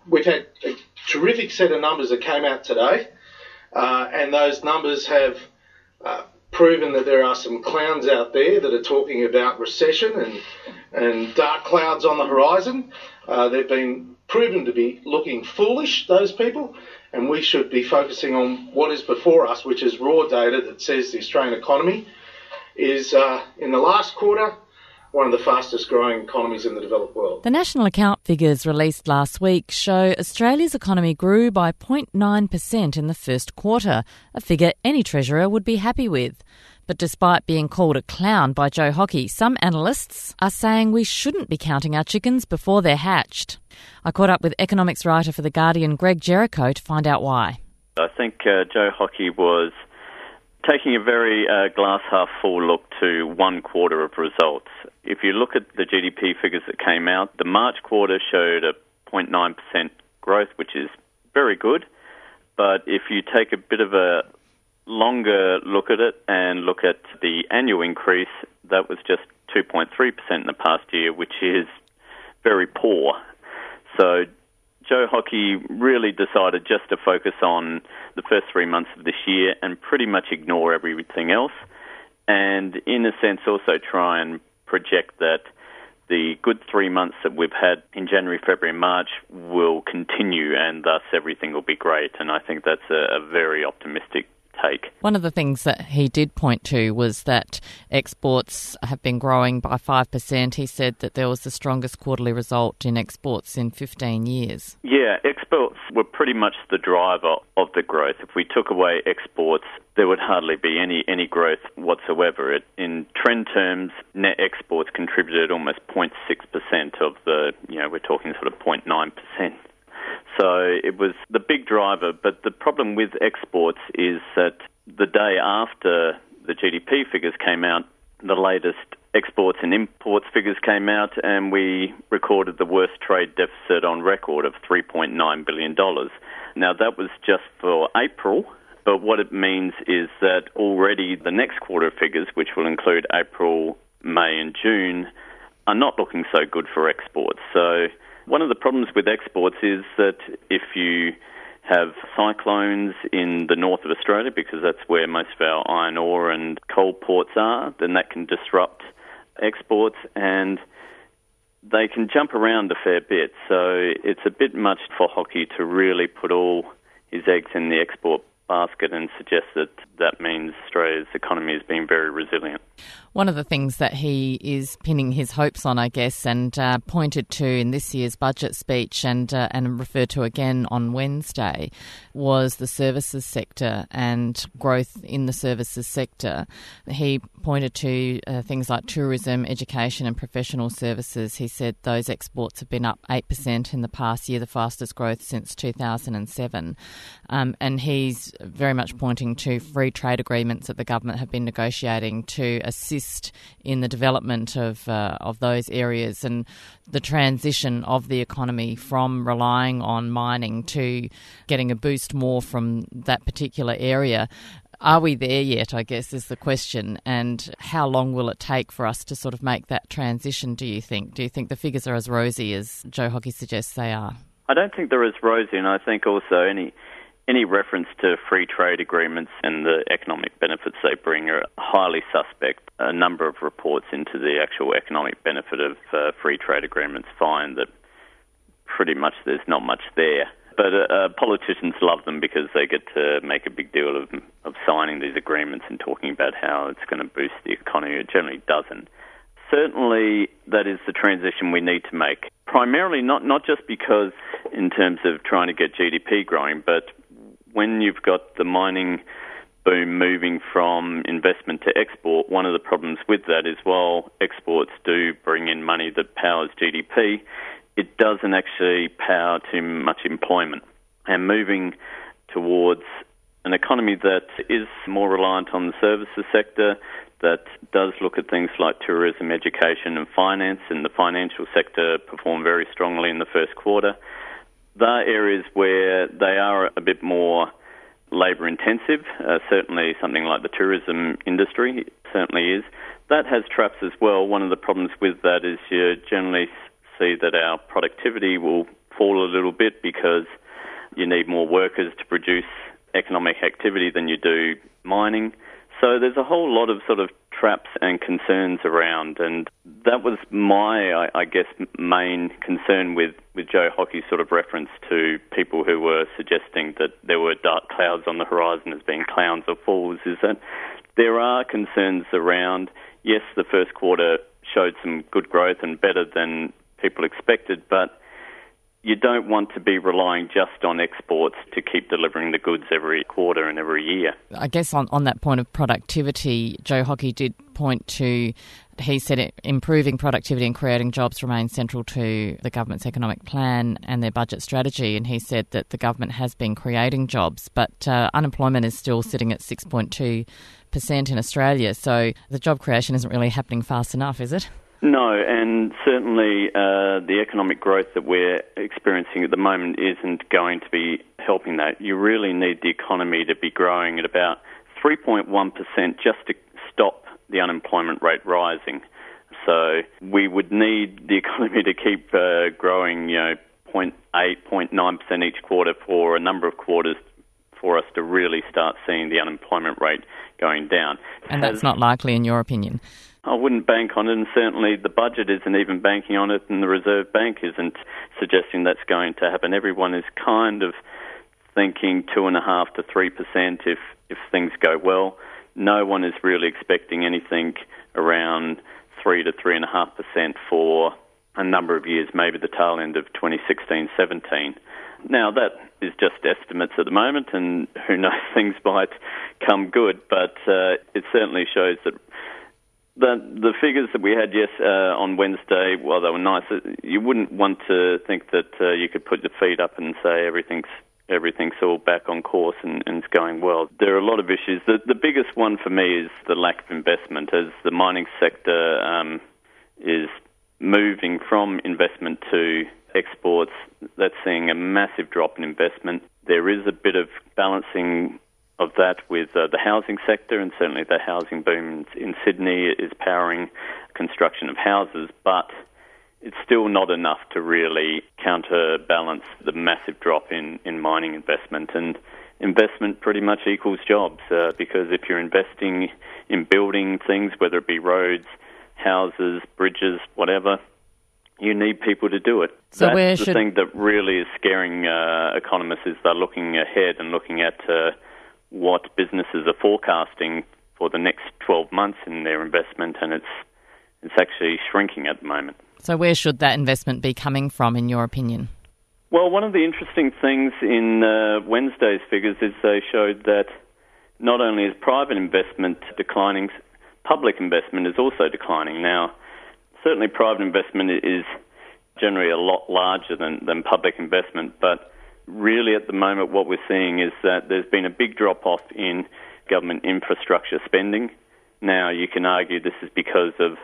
we've had a terrific set of numbers that came out today, and those numbers have proven that there are some clowns out there that are talking about recession and dark clouds on the horizon. They've been proven to be looking foolish, those people, and we should be focusing on what is before us, which is raw data that says the Australian economy is, in the last quarter, one of the fastest growing economies in the developed world. The national account figures released last week show Australia's economy grew by 0.9% in the first quarter, a figure any treasurer would be happy with. But despite being called a clown by Joe Hockey, some analysts are saying we shouldn't be counting our chickens before they're hatched. I caught up with economics writer for The Guardian, Greg Jericho, to find out why. I think Joe Hockey was taking a very glass half full look to one quarter of results. If you look at the GDP figures that came out, the March quarter showed a 0.9% growth, which is very good. But if you take a bit of a longer look at it and look at the annual increase, that was just 2.3% in the past year, which is very poor. So Joe Hockey really decided just to focus on the first 3 months of this year and pretty much ignore everything else, and in a sense also try and project that the good 3 months that we've had in January, February and March will continue, and thus everything will be great. And I think that's a very optimistic take. One of the things that he did point to was that exports have been growing by 5%. He said that there was the strongest quarterly result in exports in 15 years. Yeah, exports were pretty much the driver of the growth. If we took away exports, there would hardly be any growth whatsoever. In trend terms, net exports contributed almost 0.6% of the, we're talking sort of 0.9%. So it was the big driver, but the problem with exports is that the day after the GDP figures came out, the latest exports and imports figures came out, and we recorded the worst trade deficit on record of $3.9 billion. Now, that was just for April, but what it means is that already the next quarter figures, which will include April, May and June, are not looking so good for exports. So one of the problems with exports is that if you have cyclones in the north of Australia, because that's where most of our iron ore and coal ports are, then that can disrupt exports, and they can jump around a fair bit. So it's a bit much for Hockey to really put all his eggs in the export basket and suggest that that means Australia's economy is being very resilient. One of the things that he is pinning his hopes on, I guess, and pointed to in this year's budget speech and referred to again on Wednesday, was the services sector and growth in the services sector. He pointed to things like tourism, education and professional services. He said those exports have been up 8% in the past year, the fastest growth since 2007. And he's very much pointing to free trade agreements that the government have been negotiating to assist in the development of those areas and the transition of the economy from relying on mining to getting a boost more from that particular area. Are we there yet, I guess, is the question, and how long will it take for us to sort of make that transition, do you think? Do you think the figures are as rosy as Joe Hockey suggests they are? I don't think they're as rosy, and I think also any reference to free trade agreements and the economic benefits they bring are highly suspect. A number of reports into the actual economic benefit of free trade agreements find that pretty much there's not much there. But politicians love them because they get to make a big deal of signing these agreements and talking about how it's going to boost the economy. It generally doesn't. Certainly, that is the transition we need to make. Primarily, not just because in terms of trying to get GDP growing, but when you've got the mining boom moving from investment to export, one of the problems with that is while exports do bring in money that powers GDP, it doesn't actually power too much employment. And moving towards an economy that is more reliant on the services sector, that does look at things like tourism, education and finance, and the financial sector performed very strongly in the first quarter. They're areas where they are a bit more labour intensive, certainly something like the tourism industry certainly is. That has traps as well. One of the problems with that is you generally see that our productivity will fall a little bit because you need more workers to produce economic activity than you do mining. So there's a whole lot of sort of traps and concerns around, and that was my, I guess, main concern with Joe Hockey's sort of reference to people who were suggesting that there were dark clouds on the horizon as being clowns or fools, is that there are concerns around, yes, the first quarter showed some good growth and better than people expected, but you don't want to be relying just on exports to keep delivering the goods every quarter and every year. I guess on that point of productivity, Joe Hockey did point to, he said improving productivity and creating jobs remains central to the government's economic plan and their budget strategy. And he said that the government has been creating jobs, but unemployment is still sitting at 6.2% in Australia. So the job creation isn't really happening fast enough, is it? No, and certainly the economic growth that we're experiencing at the moment isn't going to be helping that. You really need the economy to be growing at about 3.1% just to stop the unemployment rate rising. So we would need the economy to keep growing, 0.8%, 0.9% each quarter for a number of quarters for us to really start seeing the unemployment rate going down. And that's not likely in your opinion? I wouldn't bank on it, and certainly the budget isn't even banking on it, and the Reserve Bank isn't suggesting that's going to happen. Everyone is kind of thinking 2.5% to 3% if things go well. No one is really expecting anything around 3 to 3.5% for a number of years, maybe the tail end of 2016-17. Now, that is just estimates at the moment, and who knows, things might come good, but it certainly shows that the figures that we had on Wednesday, while they were nice, you wouldn't want to think that you could put your feet up and say everything's all back on course and it's going well. There are a lot of issues. The biggest one for me is the lack of investment. As the mining sector is moving from investment to exports, that's seeing a massive drop in investment. There is a bit of balancing of that with the housing sector, and certainly the housing boom in Sydney is powering construction of houses, but it's still not enough to really counterbalance the massive drop in mining investment. And investment pretty much equals jobs, because if you're investing in building things, whether it be roads, houses, bridges, whatever, you need people to do it. So that's the thing that really is scaring economists, is they're looking ahead and looking at what businesses are forecasting for the next 12 months in their investment, and it's actually shrinking at the moment. So where should that investment be coming from, in your opinion? Well, one of the interesting things in Wednesday's figures is they showed that not only is private investment declining, public investment is also declining. Now, certainly private investment is generally a lot larger than public investment, but really at the moment what we're seeing is that there's been a big drop-off in government infrastructure spending. Now, you can argue this is because of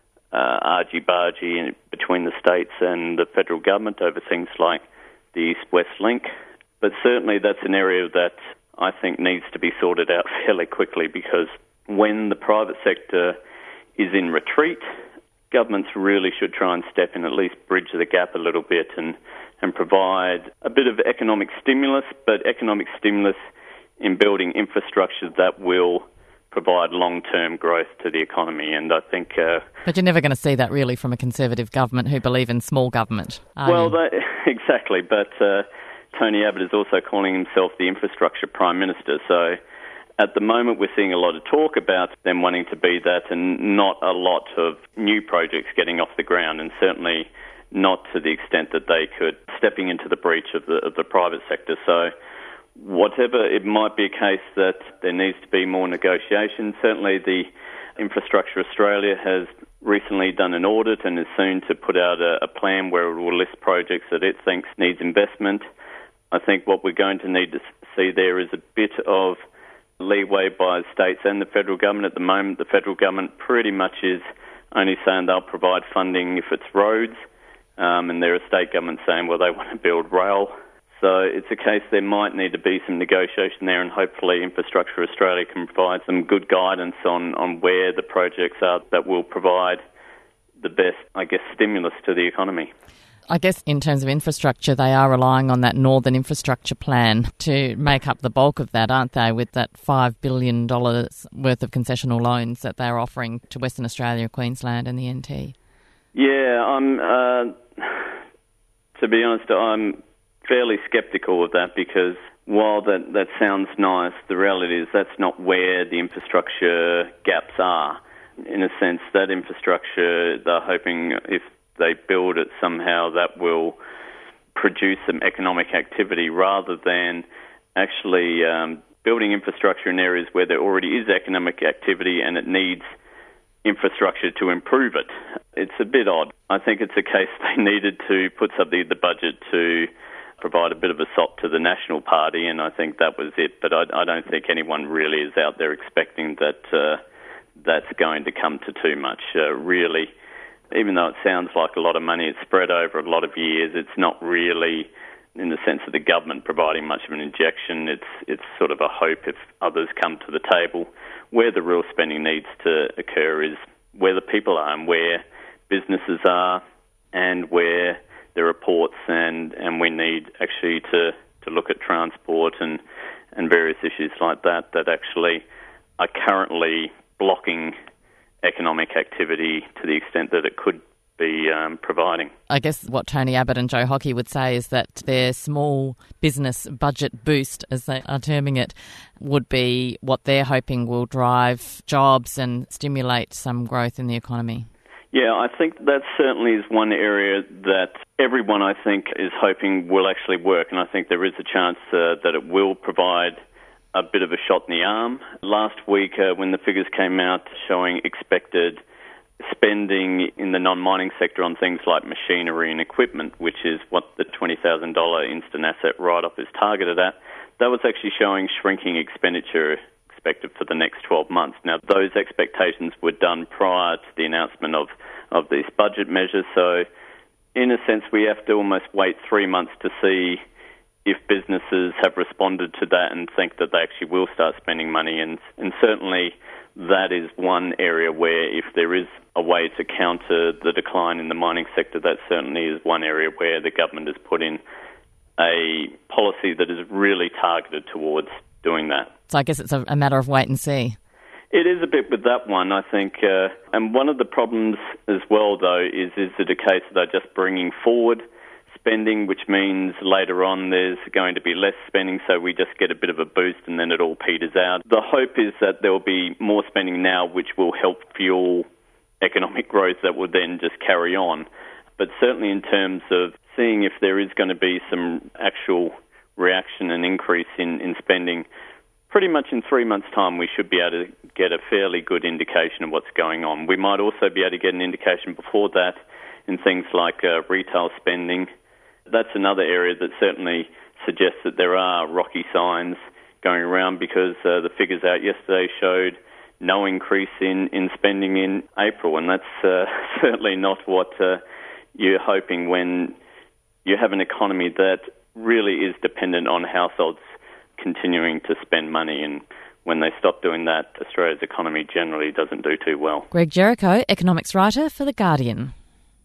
argy-bargy between the states and the federal government over things like the East-West Link, but certainly that's an area that I think needs to be sorted out fairly quickly, because when the private sector is in retreat, governments really should try and step in, at least bridge the gap a little bit and provide a bit of economic stimulus, but economic stimulus in building infrastructure that will provide long-term growth to the economy. And I think... but you're never going to see that really from a Conservative government who believe in small government, are you? Exactly, but Tony Abbott is also calling himself the infrastructure prime minister, so at the moment we're seeing a lot of talk about them wanting to be that, and not a lot of new projects getting off the ground, and certainly not to the extent that they could, stepping into the breach of the private sector. So whatever, it might be a case that there needs to be more negotiation. Certainly the Infrastructure Australia has recently done an audit and is soon to put out a plan where it will list projects that it thinks needs investment. I think what we're going to need to see there is a bit of leeway by states and the federal government. At the moment, the federal government pretty much is only saying they'll provide funding if it's roads, and there are state governments saying, well, they want to build rail. So it's a case there might need to be some negotiation there, and hopefully Infrastructure Australia can provide some good guidance on where the projects are that will provide the best, I guess, stimulus to the economy. I guess in terms of infrastructure, they are relying on that Northern Infrastructure Plan to make up the bulk of that, aren't they, with that $5 billion worth of concessional loans that they're offering to Western Australia, Queensland and the NT? Yeah, to be honest, I'm fairly sceptical of that because while that sounds nice, the reality is that's not where the infrastructure gaps are. In a sense, that infrastructure, they're hoping if they build it somehow that will produce some economic activity rather than actually building infrastructure in areas where there already is economic activity and it needs infrastructure to improve it. It's a bit odd. I think it's a case they needed to put something in the budget to provide a bit of a sop to the National Party, and I think that was it. But I don't think anyone really is out there expecting that that's going to come to too much. Really, even though it sounds like a lot of money, it's spread over a lot of years. It's not really, in the sense of the government providing much of an injection. It's sort of a hope if others come to the table. Where the real spending needs to occur is where the people are and where businesses are and where there are ports, and we need actually to look at transport and various issues like that actually are currently blocking economic activity to the extent that it could be providing. I guess what Tony Abbott and Joe Hockey would say is that their small business budget boost, as they are terming it, would be what they're hoping will drive jobs and stimulate some growth in the economy. Yeah, I think that certainly is one area that everyone, I think, is hoping will actually work, and I think there is a chance that it will provide a bit of a shot in the arm. Last week, when the figures came out showing expected spending in the non-mining sector on things like machinery and equipment, which is what the $20,000 instant asset write-off is targeted at, that was actually showing shrinking expenditure expected for the next 12 months. Now, those expectations were done prior to the announcement of these budget measures, so in a sense we have to almost wait 3 months to see if businesses have responded to that and think that they actually will start spending money. And certainly that is one area where if there is a way to counter the decline in the mining sector, that certainly is one area where the government has put in a policy that is really targeted towards doing that. So I guess it's a matter of wait and see. It is a bit with that one, I think. And one of the problems as well, though, is it a case that they're just bringing forward spending, which means later on there's going to be less spending, so we just get a bit of a boost and then it all peters out. The hope is that there will be more spending now, which will help fuel economic growth that will then just carry on. But certainly in terms of seeing if there is going to be some actual reaction and increase in spending, pretty much in 3 months' time we should be able to get a fairly good indication of what's going on. We might also be able to get an indication before that in things like retail spending. That's another area that certainly suggests that there are rocky signs going around because the figures out yesterday showed no increase in spending in April, and that's certainly not what you're hoping when you have an economy that really is dependent on households continuing to spend money, and when they stop doing that, Australia's economy generally doesn't do too well. Greg Jericho, economics writer for The Guardian.